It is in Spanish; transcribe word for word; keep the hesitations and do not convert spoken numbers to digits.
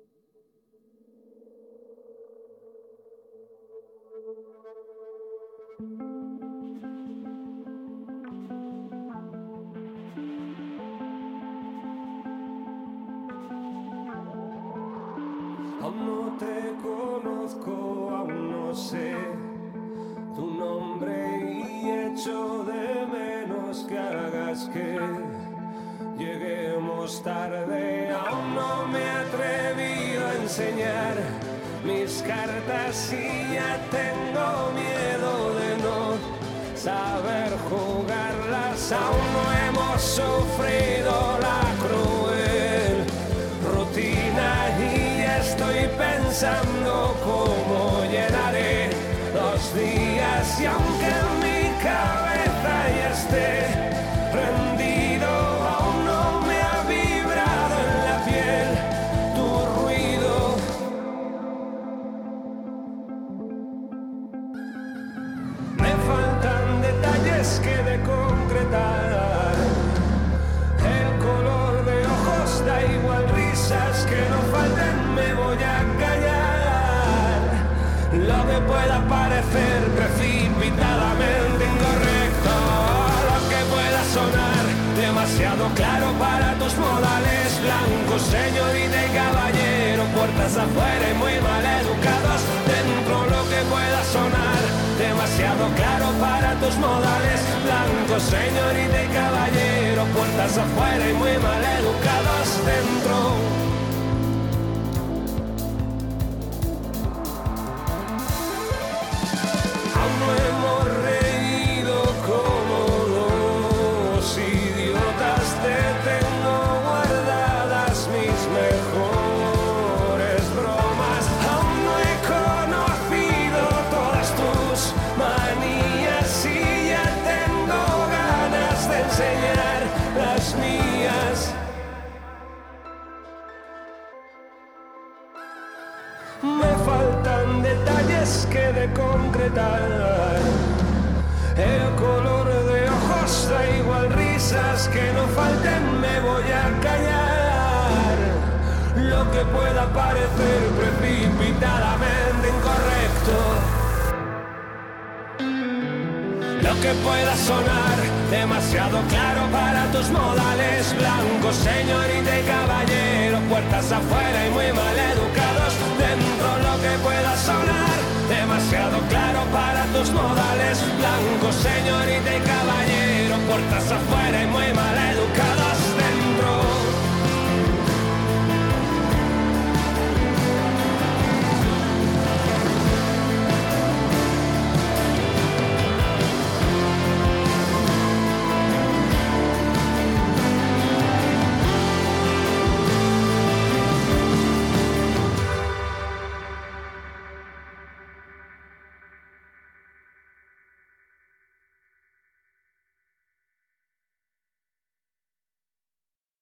Aún no te conozco, aún no sé tu nombre y echo de menos que hagas que lleguemos tarde. Aún no me he atrevido a enseñar mis cartas y ya tengo miedo de no saber jugarlas. Aún no hemos sufrido la cruel rutina y estoy pensando cómo llenaré los días. Y aunque en mi cabeza ya esté rendido, aún no me ha vibrado en la piel tu ruido. Me faltan detalles que de concretar. El color de ojos da igual, risas que no falten, me voy a callar. Lo que pueda parecer precipitadamente incorrecto, lo que pueda sonar demasiado claro para tus modales. Blanco, señorita y caballero, puertas afuera y muy mal educados dentro. Lo que pueda sonar demasiado claro para tus modales. Blanco, señorita y caballero, puertas afuera y muy mal educados dentro. Aún no hemos reído como dos idiotas. Te tengo guardadas mis mejores bromas. Aún no he conocido todas tus manías y ya tengo ganas de enseñar las mías. Me faltan detalles que de concretar. El color de ojos da igual, risas que no falten, me voy a callar. Lo que pueda parecer precipitadamente incorrecto, lo que pueda sonar demasiado claro para tus modales. Blanco, señorita y caballero, puertas afuera y muy mal educados dentro. Lo que pueda sonar demasiado claro para tus modales. Blanco, señorita y caballero, puertas afuera